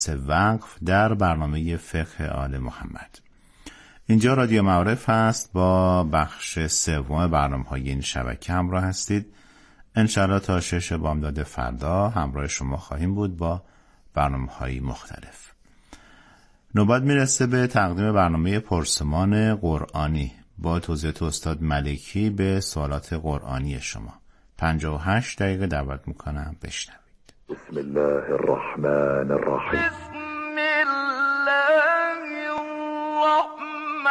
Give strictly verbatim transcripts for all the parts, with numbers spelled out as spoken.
وقف در برنامه فقه آل محمد. اینجا رادیو معارف است. با بخش سوم برنامه‌های این شبکه همراه هستید. انشالله تا شش بامداد فردا همراه شما خواهیم بود با برنامه‌های مختلف. نوبت میرسه به تقدیم برنامه پرسمان قرآنی با توضیحات استاد ملکی به سوالات قرآنی شما. پنجاه و هشت دقیقه دعوت میکنم بشنوید. بسم الله الرحمن الرحیم. بسم الله الرحمن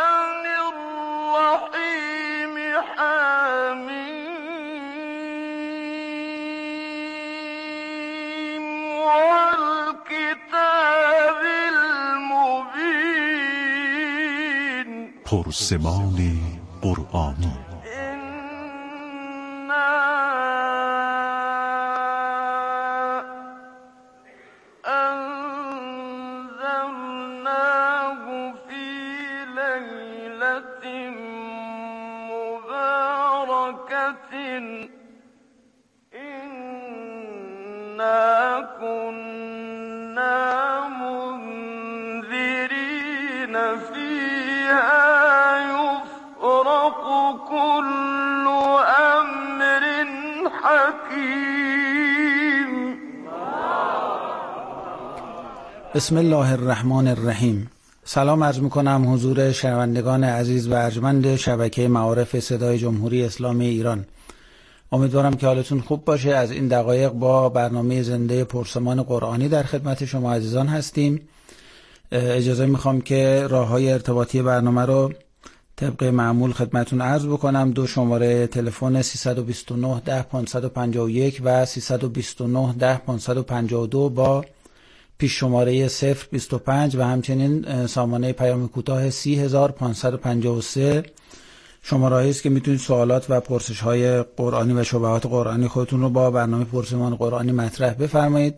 الرحیم. حمیم والکتاب المبین. پرسمان قرآنی. بسم الله الرحمن الرحیم. سلام عرض میکنم حضور شنوندگان عزیز و ارجمند شبکه معارف صدای جمهوری اسلامی ایران. امیدوارم که حالتون خوب باشه. از این دقایق با برنامه زنده پرسمان قرآنی در خدمت شما عزیزان هستیم. اجازه میخوام که راههای ارتباطی برنامه رو طبق معمول خدمتون عرض بکنم. دو شماره تلفن سیصد و بیست و نه ده پانصد و پنجاه و یک و سیصد و بیست و نه ده پانصد و پنجاه و دو با پیش شماره صفر بیست و پنج و همچنین سامانه پیام کوتاه سی هزار پانصد و پنجاه و سه شماره‌ای است که میتونید سوالات و پرسش‌های قرآنی و شبهات قرآنی خودتون رو با برنامه پرسمان قرآنی مطرح بفرمایید.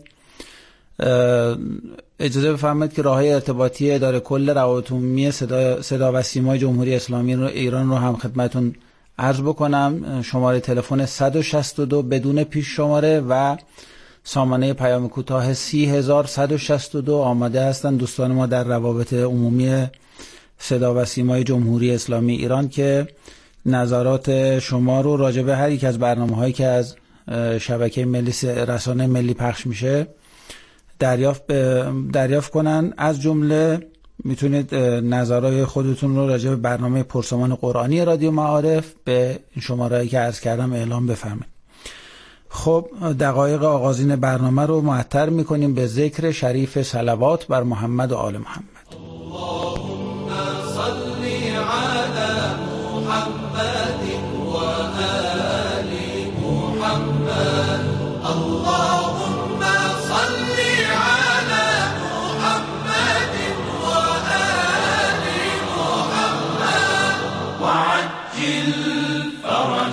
اجازه بفرمایید که راههای ارتباطی اداره کل روابط عمومی صدا صدا و سیمای جمهوری اسلامی رو ایران رو هم خدمتتون عرض بکنم. شماره تلفن صد و شصت و دو بدون پیش شماره و سامانه پیام کوتاه سی هزار صد و شصت و دو آماده هستند دوستان ما در روابط عمومی صدا و سیمای جمهوری اسلامی ایران که نظرات شما رو راجع به هر یک از برنامه‌هایی که از شبکه ملی رسانه ملی پخش میشه دریافت دریافت کنن. از جمله میتونید نظرات خودتون رو راجع به برنامه پرسمان قرآنی رادیو معارف به این شماره‌ای که عرض کردم اعلام بفرمایید. خب دقایق آغازین برنامه رو معطر میکنیم به ذکر شریف صلوات بر محمد و آل محمد. اللهم صل علی محمد و آل محمد. اللهم صل علی محمد و آل محمد و عجل فرج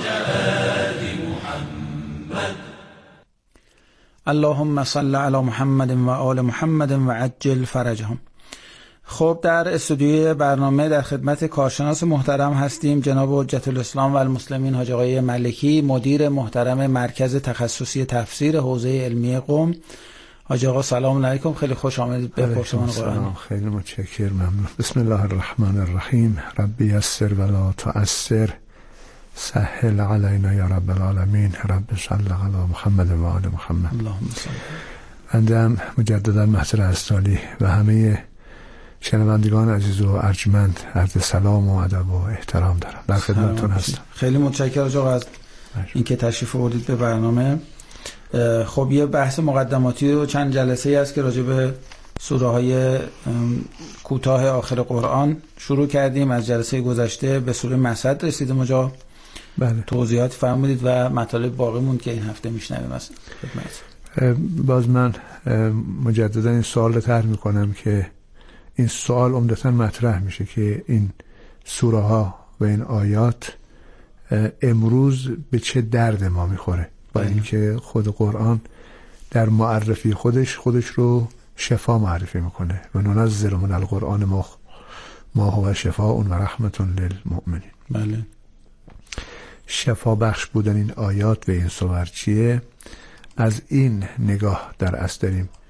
اللهم صل علی محمد و آل محمد و عجل فرجهم. خب در استودیوی برنامه در خدمت کارشناس محترم هستیم جناب حجت الاسلام و المسلمین حاج آقای ملکی، مدیر محترم مرکز تخصصی تفسیر حوزه علمی قم. حاج آقا سلام علیکم، خیلی خوش آمدید به پرسمان قرآنی. خیلی متشکرم، ممنون. بسم الله الرحمن الرحیم. ربی یسر ولا تعسر، سهل علینا یا رب العالمین. رب صل علی محمد و آل محمد. اللهم صل. بنده مجددا محضر استالی و همه شنوندگان عزیز و ارجمند عرض سلام و ادب و احترام دارم. در خدمتتون هستم. خیلی متشکرم آقا از اینکه تشریف آوردید به برنامه. خب یه بحث مقدماتی و چند جلسه ای است که راجع به سوره های کوتاه آخر قرآن شروع کردیم. از جلسه گذشته به سوره مسد رسیدیم اونجا. بله. توضیحات فرمودید و مطالب باقی موند که این هفته میشنویم از خدمت. باز من مجددا این سوال رو طرح میکنم که این سوال عمدتاً مطرح میشه که این سوره ها و این آیات امروز به چه درد ما میخوره، با اینکه خود قرآن در معرفی خودش خودش رو شفا معرفی میکنه و ننزل من القرآن ما ما هو شفاء و رحمت للمؤمنین. بله. شفا بخش بودن این آیات و این سور چیه؟ از این نگاه در اصل داریم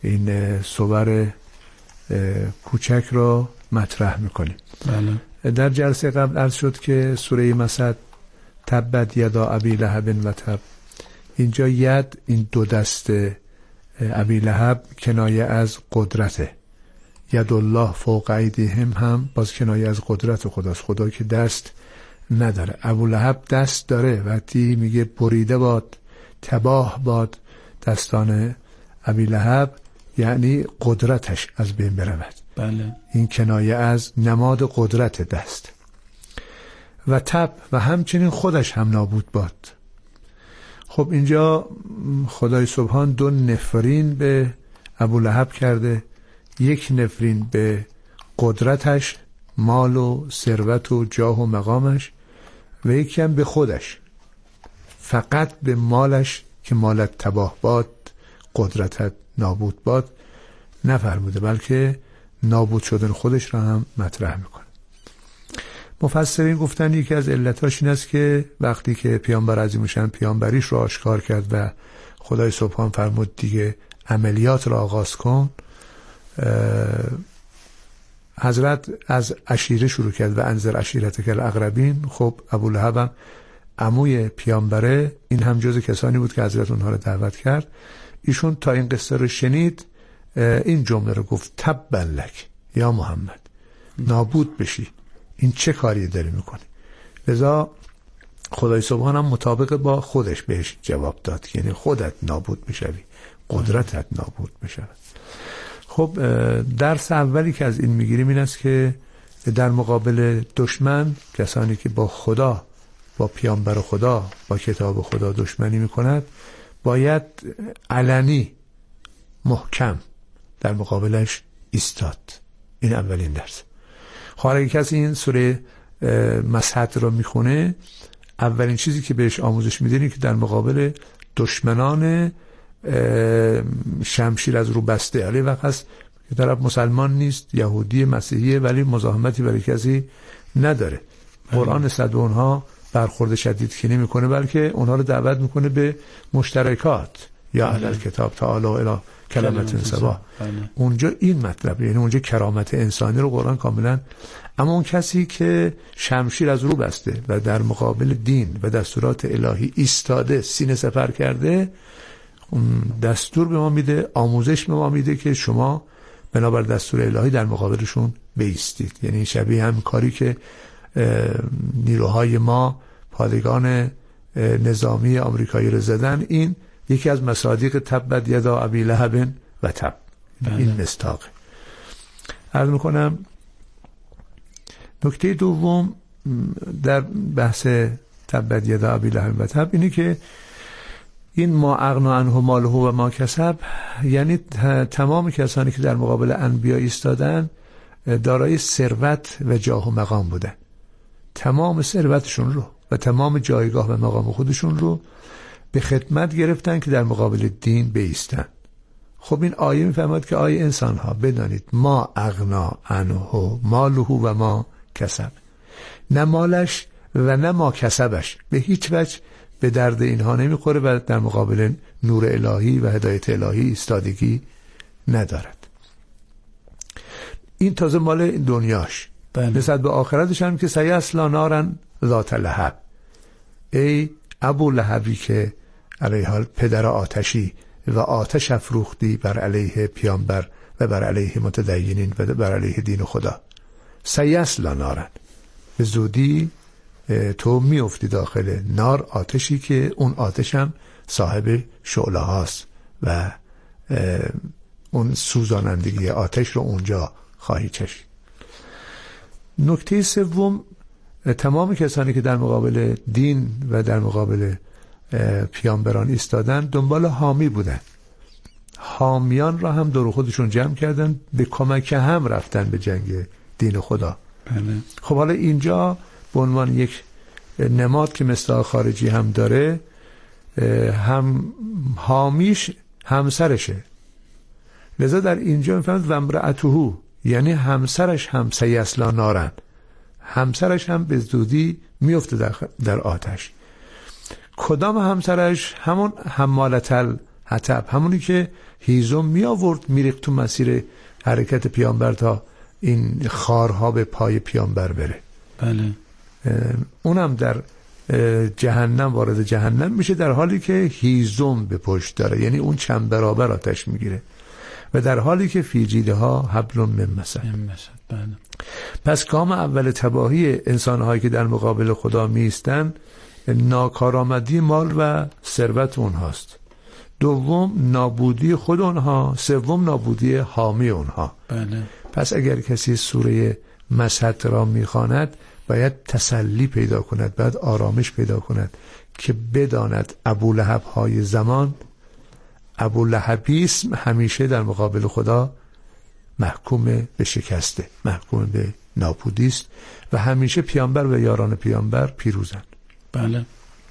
این صور کوچک رو مطرح میکنیم. بله. در جلسه قبل عرض شد که سوره مسد تبت یدا ابی لهب و تب، اینجا ید این دو دست ابی لهب کنایه از قدرته، ید الله فوق ایدیهم هم باز کنایه از قدرت خداست، خدا که دست نداره. ابو لهب دست داره، وقتی میگه بریده باد تباه باد دستان ابی لهب یعنی قدرتش از بین برود. بله. این کنایه از نماد قدرت دست. و تب و همچنین خودش هم نابود باد. خب اینجا خدای سبحان دو نفرین به ابو لهب کرده، یک نفرین به قدرتش، مال و ثروت و جاه و مقامش، و یکی هم به خودش، فقط به مالش که مالت تباه باد قدرتت نابود باد نفرموده، بلکه نابود شدن خودش را هم مطرح میکنه. مفسرین گفتن یکی از علتاش این است که وقتی که پیامبر عظیم الشأن پیامبریش رو آشکار کرد و خدای سبحان فرمود دیگه عملیات را آغاز کن، حضرت از عشیره شروع کرد و انذر عشیرتک الاقربین. خب ابو لهب هم عموی پیامبره، این هم جز کسانی بود که حضرت اونها رو دعوت کرد. ایشون تا این قصه رو شنید این جمله رو گفت تبا لک یا محمد، نابود بشی، این چه کاری داری میکنی؟ لذا خدای سبحان هم مطابق با خودش بهش جواب داد، یعنی خودت نابود بشوی، قدرتت نابود بشود. خب درس اولی که از این میگیریم این است که در مقابل دشمن، کسانی که با خدا، با پیامبر خدا، با کتاب خدا دشمنی میکند، باید علنی محکم در مقابلش ایستاد. این اولین درس. خواهر کسی این سوره مسد رو میخونه، اولین چیزی که بهش آموزش میدونی که در مقابل دشمنان شمشیر از رو بسته، علی وقت هست که طرف مسلمان نیست، یهودی مسیحیه، ولی مزاحمتی برای کسی نداره. قرآن صد اونها برخورد شدید که نمیکنه، بلکه اونها رو دعوت میکنه به مشترکات، یا اهل کتاب تعالوا الی کلمت سوا. اونجا این مطلب، یعنی اونجا کرامت انسانی رو قرآن کاملا. اما اون کسی که شمشیر از رو بسته و در مقابل دین و دستورات الهی ایستاده، سینه سپر کرده، اون دستور به ما میده، آموزش به ما میده که شما بنابر دستور الهی در مقابلشون بایستید. یعنی شبیه هم کاری که نیروهای ما پادگان نظامی آمریکایی رو زدن، این یکی از مصادیق تبت یدا ابی لهب و تب. بله. این مستاقه. عرض میکنم نکته دوم در بحث تبت یدا ابی لهب و تب اینه که این ما اغنا عنه ماله و ما کسب، یعنی تمام کسانی که در مقابل انبیا ایستادن دارای ثروت و جاه و مقام بودن، تمام ثروتشون رو و تمام جایگاه و مقام خودشون رو به خدمت گرفتن که در مقابل دین بایستن. خب این آیه میفهمد که آیه انسان ها بدانید ما اغنا عنه ماله و ما کسب، نه مالش و نه ما کسبش به هیچ وجه به درد اینها نمیخوره و در مقابل نور الهی و هدایت الهی ایستادگی ندارد. این تازه مال دنیاش. نسبت به آخرتش هم که سیصلی نارا ذات لهب، ای ابو لهبی که علیه حال پدر آتشی و آتش افروختی بر علیه پیامبر و بر علیه متدینین و بر علیه دین خدا، سیصلی نارا، به زودی تو میافتی داخل نار، آتشی که اون آتش هم صاحب شعله هاست و اون سوزانندگی آتش رو اونجا خواهی چشید. نکته سوم، تمام کسانی که در مقابل دین و در مقابل پیامبران ایستادن دنبال حامی بودن، حامیان را هم دور خودشون جمع کردن، به کمک هم رفتن به جنگ دین خدا. بله. خب حالا اینجا به عنوان یک نماد که مصداق خارجی هم داره، هم حامیش همسرشه، لذا در اینجا میفهمد و امرأته، یعنی همسرش هم سیصلی نارن، همسرش هم به زودی میفته در, در آتش. کدام همسرش؟ همون حمالة حطب، همونی که هیزم می آورد میریخت تو مسیر حرکت پیامبر تا این خارها به پای پیامبر بره. بله. اونم در جهنم وارد جهنم میشه در حالی که هیزم به پشت داره، یعنی اون چند برابر آتش میگیره، و در حالی که فی جیدها حبل من مسد. بله. پس گام اول تباهی انسانهایی که در مقابل خدا میستن ناکارآمدی مال و ثروت اونهاست، دوم نابودی خود اونها، سوم نابودی حامی اونها. بله. پس اگر کسی سوره مسد را میخواند باید تسلی پیدا کند، باید آرامش پیدا کند که بداند ابولهب های زمان، ابولهبیسم همیشه در مقابل خدا محکوم به شکسته، محکوم به نابودی است و همیشه پیامبر و یاران پیامبر پیروزند. بله.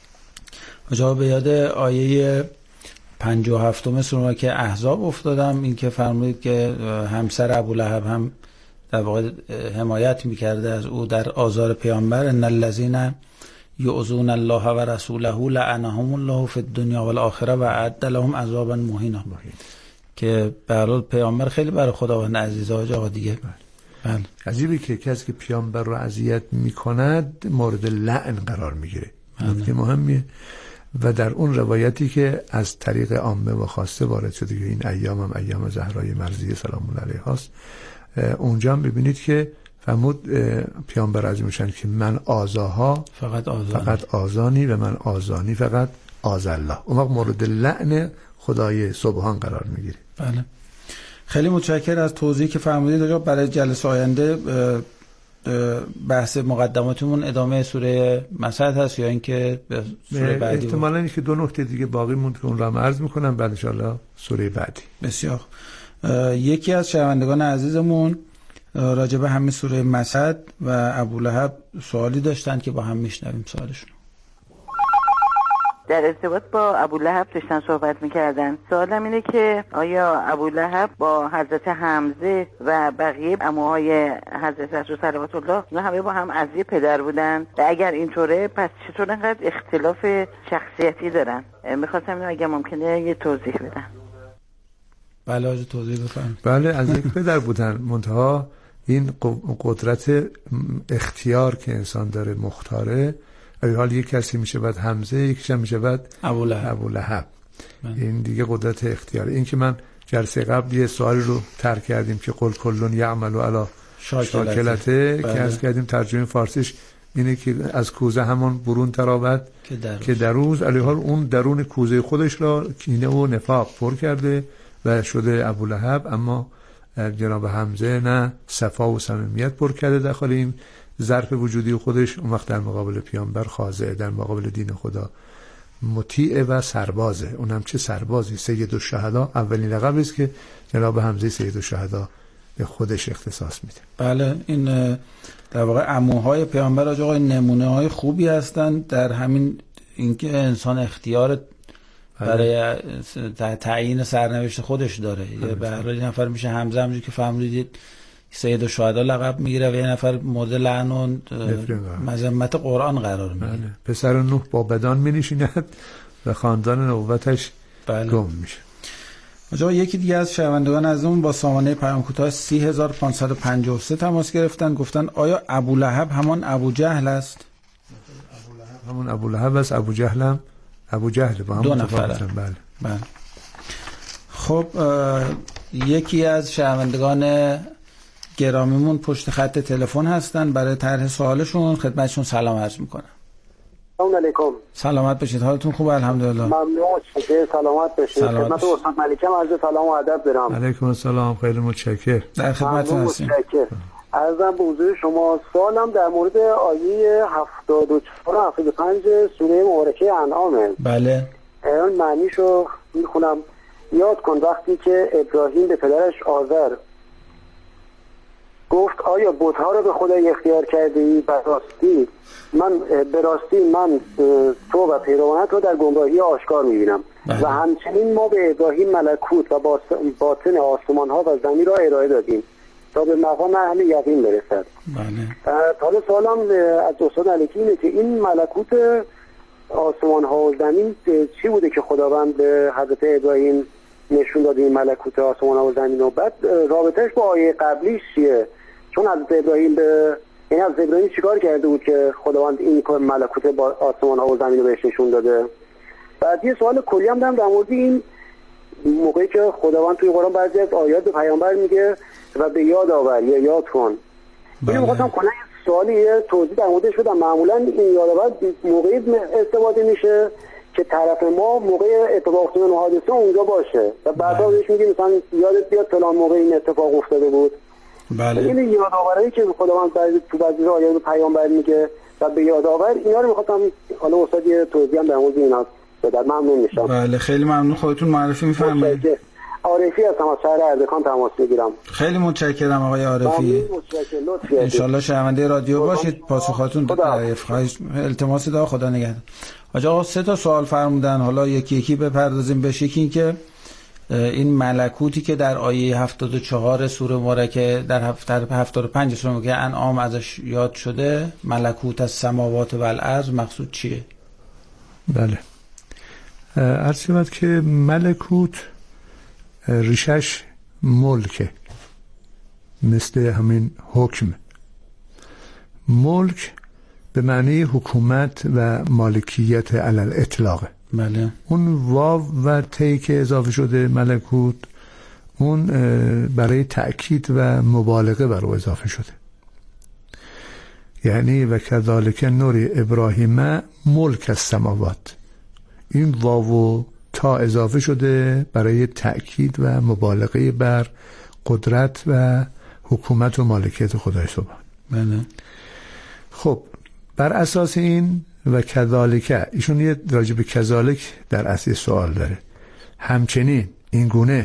آجا به یاد آیه پنجاه و هفتم سوره که احزاب افتادم، این که فرمودید که همسر ابولهب هم در واقع حمایت میکرده از او در آزار پیامبر. ان الذين یؤذون الله و رسوله لعنهم الله فی الدنیا والآخره و اعد لهم عذابا مهینا. که به هر حال پیامبر خیلی برای خداوند عزیزه آقا دیگه. بله. عجیبه که کسی که پیامبر رو اذیت میکند مورد لعن قرار میگیره. نکته مهمیه. و در اون روایتی که از طریق عامه و خاصه وارد شده که این ایام هم ایام زهرای مرضیه سلام الله علیها است، اونجا هم ببینید که فرمود پیامبر عظیم شان که من آزاها فقط آزانی. فقط آزانی و من آزانی فقط آز الله. اون وقت مورد لعن خدای سبحان قرار میگیره. بله. خیلی متشکرم از توضیحی که فرمودید. آقا برای جلسه آینده بحث مقدماتمون ادامه سوره مسد هست یا اینکه سوره بعدی؟ احتمالاً این که دو نکته دیگه باقی موند که اون رو هم عرض میکنم بعد ان شاء الله سوره بعدی. بسیار. یکی از شنوندگان عزیزمون راجع به همین سوره مسد و ابولهب سوالی داشتن که با هم میشنویم سوالشون. در ارتباط با ابولهب داشتن صحبت میکردن. سوالم اینه که آیا ابولهب با حضرت حمزه و بقیه عموهای حضرت رسول صلوات الله اینا همه با هم عزیز پدر بودن و اگر اینطوره پس چطور انقدر اختلاف شخصیتی دارن؟ میخواستم اینو اگه ممکنه یه توضیح بدن. بله آجا توضیح بفرمایید. بله از یک پدر بودن، منتها این قدرت اختیار که انسان داره مختاره. ولی حال یک کسی میشه بعد حمزه، یکیش هم میشه بعد ابولهب. این دیگه قدرت اختیار. این که من جلسه قبل یه سوالی رو طرح کردیم که قل کلون یعمل علی شاکلته که عرض کردیم ترجمه فارسیش اینه که از کوزه همون برون تراود که دروز، علی حال اون درون کوزه خودش را کینه و نفاق پر کرده و شده ابولهب، اما جناب حمزه نه، صفا و صمیمیت پر کرده داخل این ظرف وجودی خودش. اون وقت در مقابل پیامبر خاضع، در مقابل دین خدا مطیع و سربازه. اونم چه سربازی، سید الشهدا. اولین لقبی است که جناب حمزه سید الشهدا به خودش اختصاص میده. بله. این در واقع عموهای پیامبر آقا نمونه های خوبی هستند در همین اینکه انسان اختیار برای تعیین سرنوشت خودش داره. یه به هر حال یه نفر میشه حمزه، همونجوری که فهمیدید سید الشهدا لقب میگیره و یه نفر مورد لعن و مذمت قرآن قرار میگیره. بله. پسر نوح با بدان مینشیند و خاندان نبوتش بله. گم میشه. آجا یکی دیگه از شنوندگان از اون با سامانه پیام کوتاه سی هزار و پانصد و پنجاه و سه تماس گرفتن، گفتن آیا ابولهب همان ابو جهل است؟ همون ابولهب است. ابو جهل هم ابو جهل با هم دو نفر. بله. بله. خب یکی از شنوندگان گرامیمون پشت خط تلفن هستن، برای طرح سوالشون خدمتشون سلام عرض میکنم. سلام علیکم. سلامت باشید. حالتون خوبه؟ الحمدلله. ممنون. چه سلامت باشید. خدمت استاد ملکم عرض سلام و ادب دارم. علیکم السلام. خیلی متشکرم. در خدمتتون هستیم. عرضم به حضور شما سوالم در مورد آیه هفتاد و چهار و هفتاد و پنج سوره مبارکه انعامه. بله. اون معنیشو میخونم. یاد کن وقتی که ابراهیم به پدرش آذر گفت آیا بت‌ها را به خدای اختیار کردی؟ به راستی من به راستی من تو و پیروانت را در گمراهی آشکار می‌بینم. و همچنین ما به ابراهیم ملکوت و باطن آسمان ها و زمین را ارائه دادیم تا به مقام اهل یقین برسد. بله. حالا سوالم از استاد ملکی اینه که این ملکوت آسمان ها و زمین چی بوده که خداوند به حضرت ابراهیم نشون داد این ملکوت آسمان ها و زمین، و بعد رابطهش با آیه قبلیش چیه؟ چون حضرت ابراهیم به این حضرت ابراهیم چیکار کرده بود که خداوند این ملکوت با آسمان ها و زمین رو بهش نشون داده؟ بعد یه سوال کلی هم دارم در مورد این موقعی که خداوند توی قرآن بعضی از آیات به پیامبر میگه و به یاد آور یا یاد کن. بله. اینو می‌خواستم کلا سوالی یه توضیح در موردش بدم. معمولا این یادآور موقعی استفاده میشه که طرف ما موقع اتفاق افتادن حادثه اونجا باشه و بعدا بهش میگه مثلا یادت بیاد فلان موقع این اتفاق افتاده بود. بله. این یادآوری که خداوند بعضی تو بعضی آیات به پیامبر میگه و به یادآور، اینا رو می‌خواستم حالا استاد یه توضیح هم در مورد اینا بدم. ممنون میشم. بله خیلی ممنون. خودتون معرفی می‌فرمایید. عارفی هستم از شهر اردکان تماس میگیرم. خیلی متشکرم آقای عارفی. ان شاءالله شنونده رادیو باشید. پاسخاتون خواهش التماس دعا. خدا نگهدار. آقا سه تا سوال فرمودن، حالا یکی یکی بپردازیم بهش. یکی این که این ملکوتی که در آیه هفتاد و چهار سوره مبارکه در هفتاد و پنج سوره مبارکه انعام ازش یاد شده، ملکوت از سماوات و الارض، مقصود چیه؟ بله عرض شود که ملکوت ریشش ملکه، مثل همین حکم. ملک به معنی حکومت و مالکیت علی الاطلاق. بله. اون واو و تی که اضافه شده ملکوت، اون برای تأکید و مبالغه بر او اضافه شده. یعنی و کذالک نوری ابراهیم ملک السماوات، این واو و تا اضافه شده برای تأکید و مبالغه بر قدرت و حکومت و مالکیت خدای سبحان. بله. خب بر اساس این و کذالک، ایشون یه راجب کذالک در اصل سوال داره. همچنین این گونه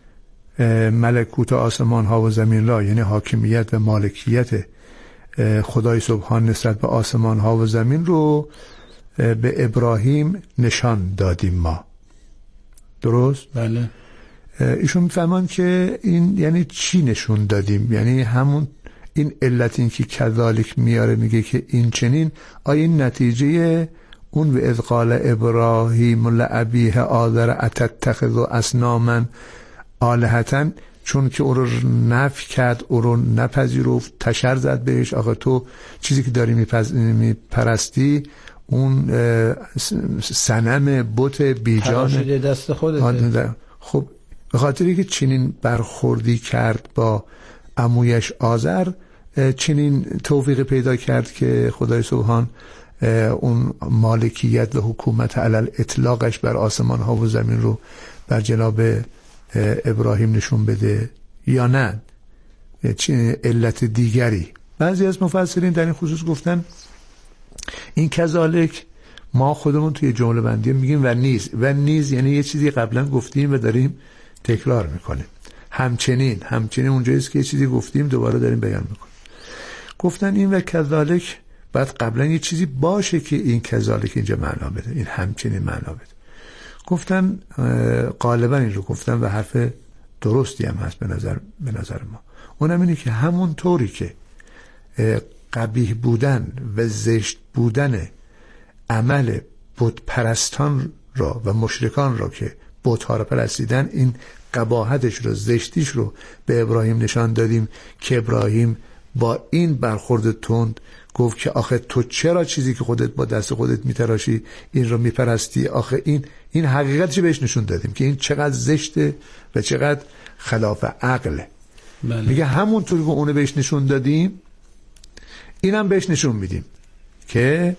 ملکوت آسمان ها و زمین را، یعنی حاکمیت و مالکیت خدای سبحان نسبت به آسمان ها و زمین رو به ابراهیم نشان دادیم ما. درست؟ بله. ایشون میفهمان که این یعنی چی نشون دادیم؟ یعنی همون این علت این که کذالک میاره، میگه که این چنین، آیا این نتیجه اون و اذ قال ابراهیم لابیه آذر اتتخذ اصناما آلهة، چون که او رو نفی کرد، او رو نپذیرفت، تشر زد بهش، آقا تو چیزی که داری میپرستی اون صنم بت بیجان دست خودته. خب به خاطری که چنین برخوردی کرد با عمویش آذر، چنین توفیق پیدا کرد که خدای سبحان اون مالکیت و حکومت علل اطلاقش بر آسمان ها و زمین رو بر جناب ابراهیم نشون بده، یا نه علت دیگری. بعضی از مفسرین در این خصوص گفتن این کذالک ما خودمون توی جمله بندی میگیم و نیز، و نیز یعنی یه چیزی قبلا گفتیم و داریم تکرار میکنیم. همچنین همچنین اونجاییست که یه چیزی گفتیم دوباره داریم بیان میکنیم. گفتن این و کذالک بعد قبلا یه چیزی باشه که این کذالک اینجا معنا بده، این همچنین معنا بده. گفتن غالبا این رو گفتن و حرف درستی هم هست به نظر به نظر ما. اونم اینه که همون طوری که قبیح بودن و زشت بودن عمل بت پرستان را و مشرکان را که بت ها را پرستیدن، این قباحتش رو، زشتیش رو به ابراهیم نشان دادیم که ابراهیم با این برخورد تند گفت که آخه تو چرا چیزی که خودت با دست خودت میتراشی این رو میپرستی؟ آخه این این حقیقتش بهش نشون دادیم که این چقدر زشته و چقدر خلاف عقله. بله. میگه همونطور که اونو بهش نشون دادیم اینم بهش نشون میدیم که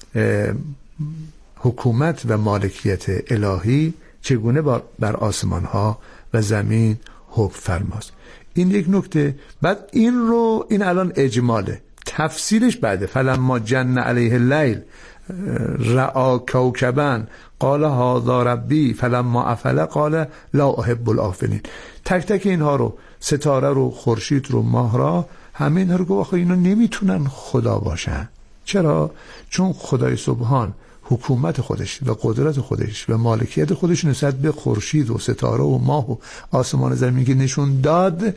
حکومت و مالکیت الهی چگونه بر آسمان ها و زمین حکم فرماست. این یک نکته. بعد این رو این الان اجماله، تفصیلش بعده. فلما جن علیه اللیل رأى کوکبا قال هذا ربی فلما افل قال لا احب الافلین. تک تک اینها رو، ستاره رو، خورشید رو، ماه را، همه اینها رو گفت اینا نمیتونن خدا باشن. چرا؟ چون خدای سبحان حکومت خودش و قدرت خودش و مالکیت خودش نسبت به خورشید و ستاره و ماه و آسمان زمین که نشون داد،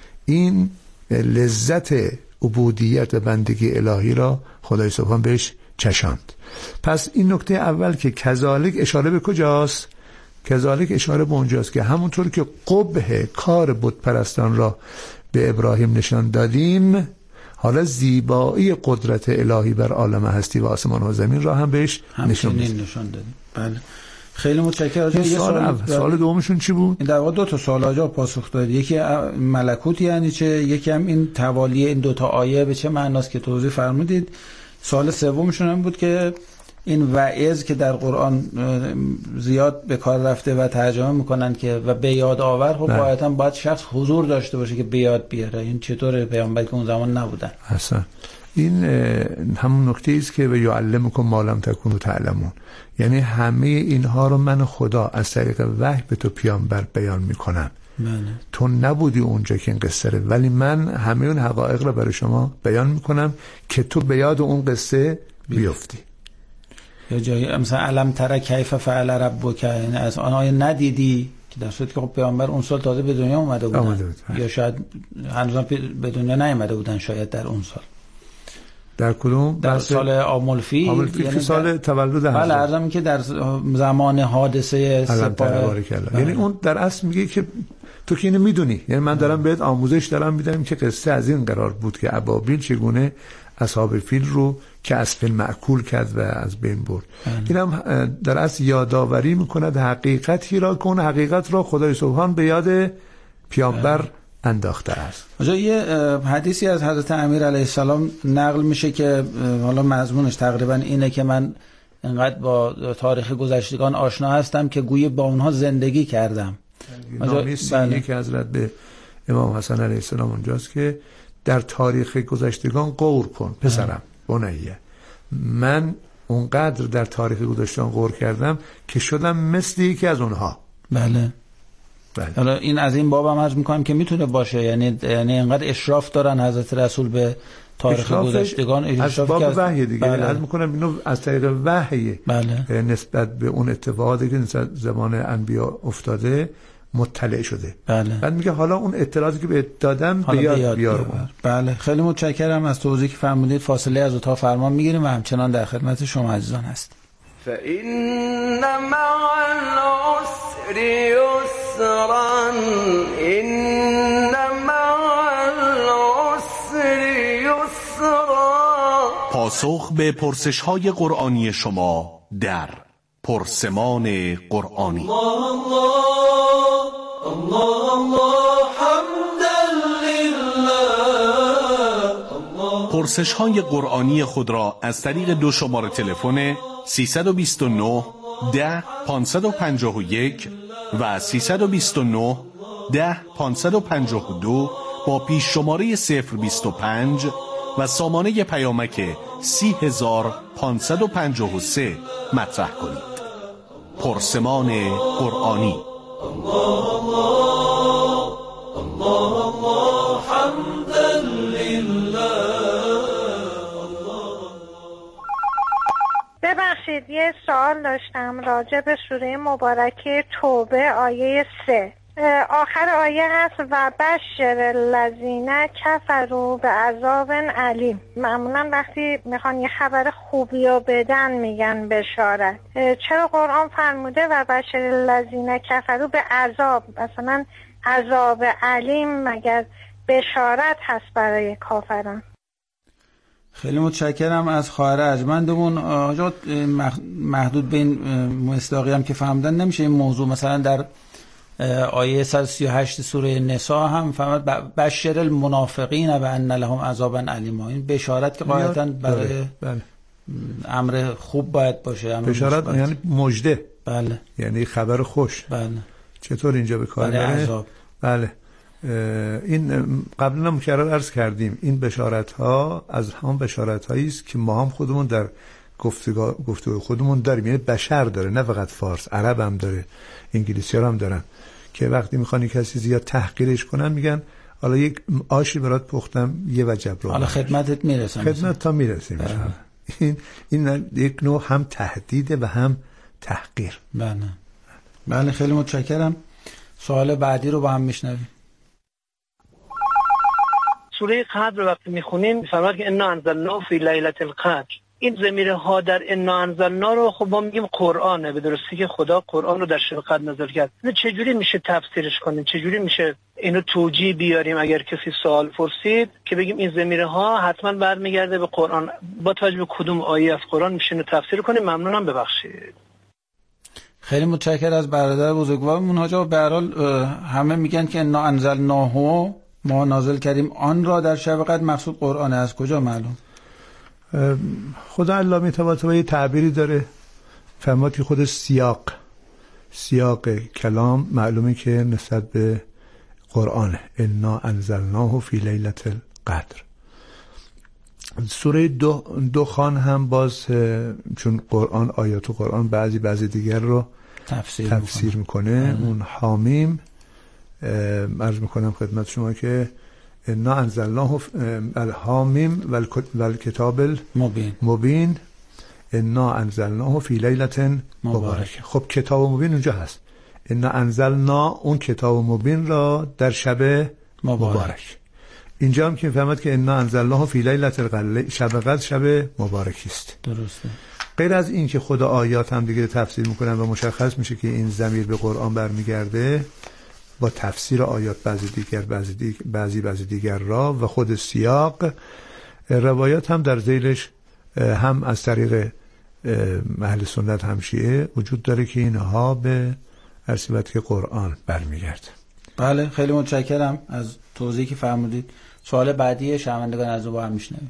این لذت عبودیت و بندگی الهی را خدای سبحان بهش چشاند. پس این نکته اول که کذالک اشاره به کجاست؟ کذالک اشاره به اونجاست که همونطور که قبح کار بت پرستان را به ابراهیم نشان دادیم، حالا زیبایی قدرت الهی بر عالم هستی و آسمان و زمین را هم بهش نشان نشان دادیم. بله خیلی متشکرم. یه سوال سوال دومشون چی بود؟ در واقع دو تا سوال آجا پاسخ داد. یکی ملکوت یعنی چه، یکی هم این توالی این دو تا آیه به چه معناست که توضیح فرمودید. سوال سومشون هم بود که این وعظ که در قرآن زیاد به کار رفته و ترجمه میکنن که و به یاد آور، خب باید هم باید شخص حضور داشته باشه که به یاد بیاره. این چطوره پیامبر که اون زمان نبودن؟ حسن این همون نکته است که به یعلمکم ما لم تکونوا تعلمون، یعنی همه اینها رو من خدا از طریق وحی به تو پیامبر بیان میکنم. بله. تو نبودی اونجا که این قصه ره، ولی من همه اون حقایق رو برای شما بیان میکنم که تو به یاد اون قصه بیفتی. یا جایی مثلا علم تر کیف فعل ربک، یعنی از آنها ندیدی که در صورتی که خب پیامبر اون سال تازه به دنیا اومده بودن آمده بود. یا شاید هنوز به دنیا نیامده بودن، شاید در اون سال. در کدوم؟ در سال آمل فیل. آمل فیل یعنی سال در... تولد حضرت. بله عرضم که در زمان حادثه سپاه. یعنی اون در اصل میگه که تو که اینو میدونی، یعنی من دارم بهت آموزش دارم میدم که قصه از این قرار بود که ابابیل چگونه اصحاب فیل رو که از فیل معکول کرد و از بین برد. اینم در اصل یادآوری میکند حقیقتی را که اون حقیقت را خدای سبحان به یاد پیامبر انداخته است. آجا یه حدیثی از حضرت امیر علیه السلام نقل میشه که حالا مضمونش تقریبا اینه که من انقدر با تاریخ گذشتگان آشنا هستم که گویی با اونها زندگی کردم. نامی سینی که حضرت به امام حسن علیه السلام اونجاست که در تاریخ گذشتگان غور کن پسرم بنیه. من اونقدر در تاریخ گذشتگان غور کردم که شدم مثل یکی از اونها. بله. بله. حالا این از این بابم عرض میکنم که میتونه باشه، یعنی یعنی اینقدر اشراف دارن حضرت رسول به تاریخ گذشتگان، از باب وحی دیگه. بله. عرض میکنم اینو از طریق وحی بله. نسبت به اون اتفاقاتی که نسبت زمان انبیا افتاده مطلع شده. بله. بعد میگه حالا اون اطلاعاتی که به دادم به یاد بیار. بله خیلی متشکرم از توضیحی که فرمودید. فاصله از اتاق فرمان میگیریم و همچنان در خدمت شما عزیزان هست. فإن مع العسر يسرا إن مع العسر يسرا. پاسخ به پرسش‌های قرآنی شما در پرسمان قرآنی. الله الله الله الله حمدا لله. پرسش‌های قرآنی خود را از طریق دو شماره تلفن سیصد و بیست و نه ده پانصد و پنجاه و یک و سیصد و بیست و نه ده پانصد و پنجاه و دو با پیش شماره صفر بیست و پنج و سامانه پیامک سی هزار پانصد و پنجاه و سه مطرح کنید. پرسمان قرآنی. الله الله الله حمدا لله. ببخشید یه سوال داشتم راجع به سوره مبارکه توبه آیه سه. آخر آیه هست و بشر الذین کفروا بعذاب علیم. معمولا وقتی میخوان یه خبر خوبی رو بدن میگن بشارت. چرا قرآن فرموده و بشر الذین کفروا به عذاب، مثلا عذاب علیم مگر بشارت هست برای کافران؟ خیلی متشکرم از خواهر ارجمندمون. آقا محدود به این مصداقی هم که فهمیدن نمیشه این موضوع مثلا در آیه صد و سی و هشت سوره نساء هم فرمود بشر المنافقین بان لهم عذابا الیما. این بشارت که قاعدتاً برای بله. امر خوب باید باشه. بشارت یعنی مژده. بله. یعنی خبر خوش. بله. چطور اینجا به کار میره؟ بله. این قبلا هم مکرر عرض کردیم این بشارت ها از هم بشارت هایی است که ما هم خودمون در گفتگو خودمون داریم. یعنی بشر داره، نه فقط فارس، عرب هم داره، انگلیسی ها هم دارن که وقتی میخوان کسی زیاد تحقیرش کنن میگن حالا یک آشی برات پختم یه وجب رو حالا خدمتت میرسم. خدمت تا میرسیم. این این یک نوع هم تهدیده و هم تحقیر. بله بله خیلی متشکرم. سوال بعدی رو با هم میشنویم. سوره قدر وقتی میخونیم میفرماد که انا انزلناه فی لیلة القدر. این ضمیر ها در انا انزلنا رو خب ما میگیم قرآنه، به درستی که خدا قرآن رو در شب قدر نازل کرد. اینو چجوری میشه تفسیرش کنیم؟ چجوری میشه اینو توجیه بیاریم اگر کسی سوال پرسید که بگیم این ضمیر ها حتما برمیگرده به قرآن؟ با توجه به کدوم آیه از قرآن میشه اینو تفسیر کنیم؟ ممنونم، ببخشید. خیلی متشکرم از برادر بزرگوارمون حاج آقا. به هر حال همه میگن که انا انزلناه، ما نازل کردیم آن را در شب قدر، مقصود قرآنه. از کجا معلوم؟ خدا علامه طباطبایی تعبیری داره، فرمود که خود سیاق سیاق کلام معلومه که نسبت به قرآنه. انا انزلناه فی لیلة القدر. سوره دو دخان هم باز چون قرآن آیات قرآن بعضی بعضی دیگر رو تفسیر, تفسیر میکنه, میکنه. اون حامیم عرض میکنم خدمت شما که انا انزلناه الحامیم والکتاب المبین مبین انا انزلناه فی لیلة مبارک. خب کتاب مبین اونجا هست. انا انزلنا اون کتاب مبین را در شب مبارک, مبارک. اینجا هم که فهمد که انا انزلناه فی لیلة القدر، شب قدر شب مبارکی است. درسته. غیر از این که خدا آیات هم دیگه تفسیر میکنن و مشخص میشه که این ضمیر به قرآن برمیگرده، با تفسیر آیات بعضی دیگر بعضی دیگر بعضی بعضی دیگر را و خود سیاق روایات هم در ذیلش هم از طریق اهل سنت هم شیعه وجود داره که اینها به ارسیبت که قرآن برمیگرده. بله خیلی متشکرم از توضیحی که فرمودید. سوال بعدی شنوندگان از با هم میشنویم.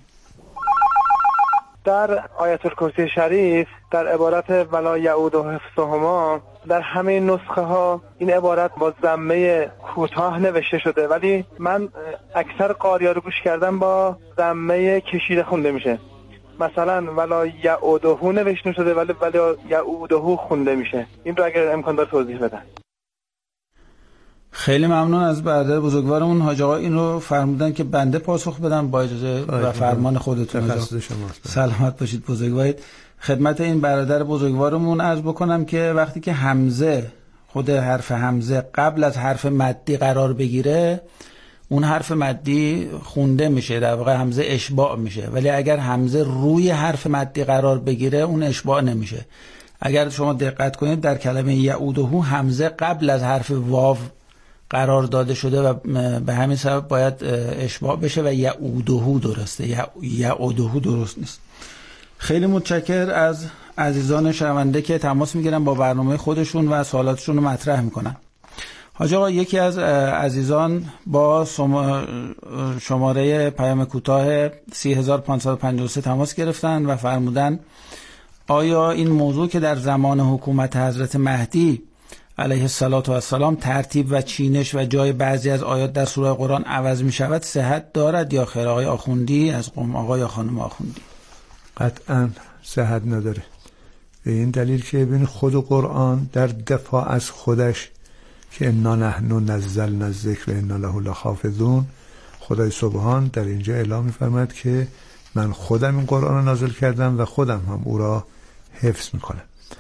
در آیت الکرسی شریف در عبارت ولا یعود حفظهما در همه نسخه ها این عبارت با ضمه کوتاه نوشته شده، ولی من اکثر قاری‌ها رو گوش کردم با ضمه کشیده خونده میشه. مثلا ولا یعودهو نوشته شده ولی ولا یعودهو خونده میشه. این رو اگر امکان داره توضیح بدن. خیلی ممنون از برادر بزرگوارمون حاج آقا. این رو فرمودن که بنده پاسخ بدم با اجازه و فرمان خودتون. سلامت باشید بزرگوارید. خدمت این برادر بزرگوارمون عرض بکنم که وقتی که همزه، خود حرف همزه قبل از حرف مدی قرار بگیره، اون حرف مدی خونده میشه، در واقع همزه اشباع میشه. ولی اگر همزه روی حرف مدی قرار بگیره اون اشباع نمیشه. اگر شما دقت کنید در کلمه یعودهو همزه قبل از حرف واو قرار داده شده و به همین سبب باید اشباع بشه و یعودهو درسته، یعودهو درست نیست. خیلی متشکر از عزیزان شنونده که تماس میگیرن با برنامه خودشون و سوالاتشون رو مطرح میکنن. حاج آقا یکی از عزیزان با شماره پیام کوتاه سه هزار و پانصد و پنجاه و سه تماس گرفتن و فرمودن آیا این موضوع که در زمان حکومت حضرت مهدی علیه السلام ترتیب و چینش و جای بعضی از آیات در سوره قرآن عوض می شود صحت دارد یا خیر؟ آقای آخوندی از قم آقای یا خانم آخوندی. قطعا صحت نداره. به این دلیل که ببین خود قرآن در دفاع از خودش که انا نحن نزلنا الذکر و انا له لحافظون، خدای سبحان در اینجا اعلام می‌فرماید که من خودم این قرآن رو نازل کردم و خودم هم او را حفظ میکنم.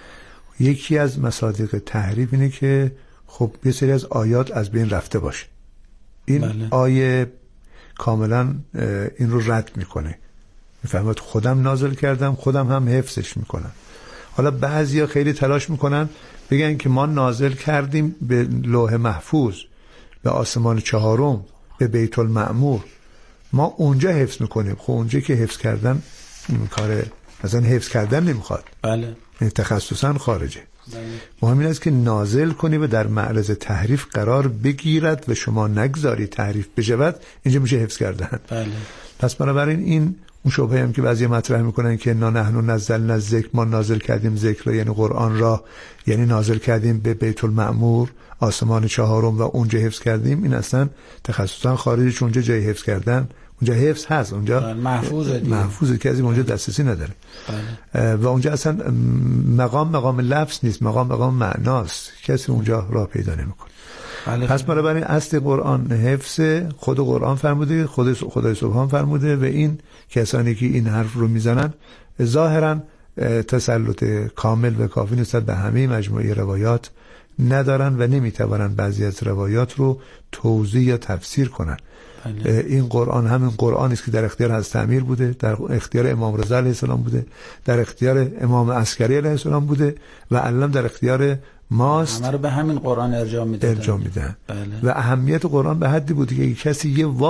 یکی از مصادیق تحریف اینه که خب یه سری از آیات از بین رفته باشه. این بله. آیه کاملا این رو رد میکنه، میفهمد خودم نازل کردم خودم هم حفظش میکنم. حالا بعضیا خیلی تلاش میکنن بگن که ما نازل کردیم به لوح محفوظ، به آسمان چهارم، به بیت المعمور، ما اونجا حفظ میکنیم. خب اونجا که حفظ کردن این کار مثلا حفظ کردن نمیخواد، بله، تخصصا خارجه. بله. مهم این است که نازل کنی و در معرض تحریف قرار بگیرد و شما نگذاری تحریف بشود، اینجا میشه حفظ کردن. بله. پس بنابراین این اون شبهه هم که بعضی مطرح میکنن که انا نحن نزلنا الذکر، ما نازل کردیم ذکر یعنی قرآن را، یعنی نازل کردیم به بیت المعمور، آسمان چهارم و اونجا حفظ کردیم، این اصلا تخصصا خارجی، چون اونجا جای حفظ کردن اونجا حفظ هست، اونجا محفوظه دیگه، محفوظه که از اونجا دسترسی نداره. بله. و اونجا اصلا مقام مقام لفظ نیست، مقام مقام معناست، کسی اونجا راه پیدا نمیکنه. بله. پس بنابراین اصل قرآن حفظ، خود قرآن فرموده، خود خدای سبحان فرموده و این کسانی که این حرف رو میزنن ظاهرا تسلط کامل و کافی نسبت به همه مجموعه روایات ندارن و نمیتوانن بعضی از روایات رو توضیح یا تفسیر کنن. بله. این قرآن همین قرآنی است که در اختیار حضرت امیر بوده، در اختیار امام رضا علیه السلام بوده، در اختیار امام عسکری علیه السلام بوده و علم در اختیار ماست. همه رو به همین قرآن ارجاع میدن ارجاع میدن. بله. و اهمیت قرآن به حدی بوده که کسی یه